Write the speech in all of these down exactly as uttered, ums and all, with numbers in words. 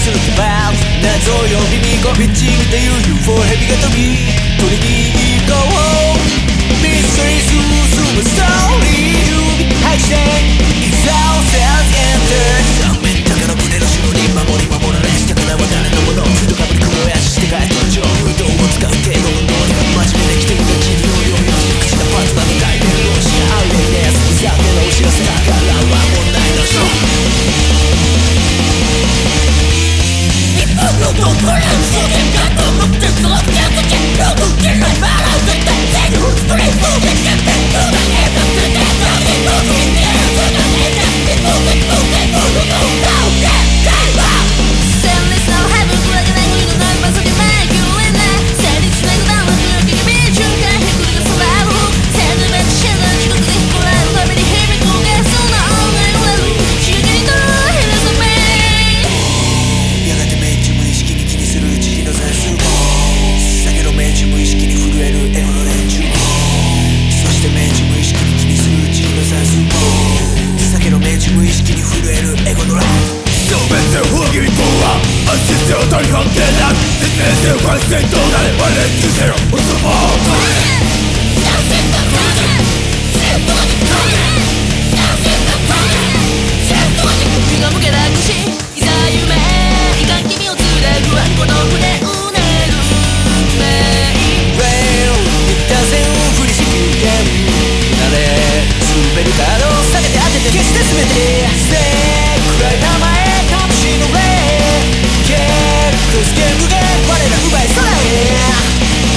するってバー謎よ耳コピッチングっていう ユーフォー ヘビが飛び取りに行こうミステリー進むストーリー指配していざをセルズエンター正面だから胸の後ろに守り守られしたからは誰のものフードかぶり雲やして帰ってる情運動を使う程度の能力真面目できてるが気に容量よし口なパートナーの大変容姿アウレイです残念なお知らせだからは問題のショー日本のどこへ嘘でかと思ってその手つけロブ切らないバランスでセグスプレーフーでキャンペーンフーだけだっててダメのフィンデーフーだねだってフーでフーでフーでフーでフーで戦列のハブクラがない国のナンバーそれない救援ない成立なくダウンする気がビーチューからヘクルが空をセルベックシェザー地獄でこらえるために響くゲストの女が言われる刺激とヘルスメイやがて命中無意識に気にする慈悲の残数酒の命中無意識に震えるエゴの連中そして命中無意識に気にする慈悲の残数酒の命中無意識に震えるエゴのラン全てを一方は安心せよ大反転だ説明せよ感染どうなれ我々にせよおそばを取れ気が向けなくしいざ夢いかん君を連れ不安この船うねるメイレール一旦線を振りしきる剣なれ滑るカードを下げて当てて決して全てせ暗い名前かもしのれ結構スケールで我ら奪い空へ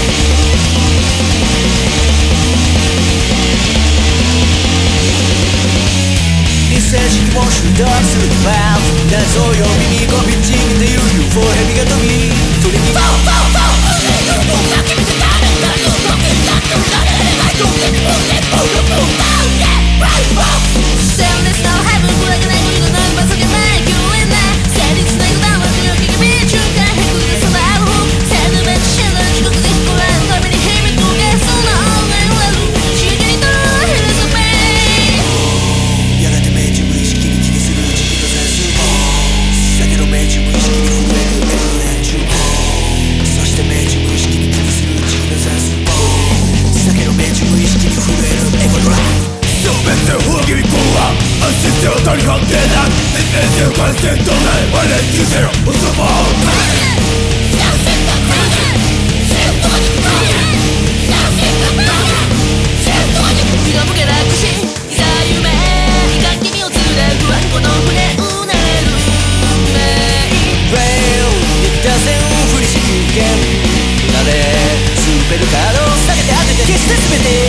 一斉式も集団するバー謎よ耳コピッチングっていう ユーフォー ヘビが飛び取りにフォーフォーフォー海のロボだけ見せたれたらずっと気になって浮かれれないどうせにもってボールボールダウンでブライブ戦列のハブクラがない国のナンバーそれない救援ない成立なくダウンする気がビーチューからヘクルが空をセルベックシェザー地獄でこらえるために響くゲストの女が言われる刺激とヘルスメイやがて命中無意識に気にする慈悲の残数酒の命中無意識に震えるエゴの連中そして命中無意識に気にする慈悲の残数酒の命中無意識に震えるエゴのラン全てを一方は安心せよ大反転だ説明せよ感染どうなれ我々にせよおそばを取れ気が向けなくしいざ夢いかん君を連れ不安この船うねるメイレール一旦線を振りしきる剣なれ滑るカードを下げて当てて決して全て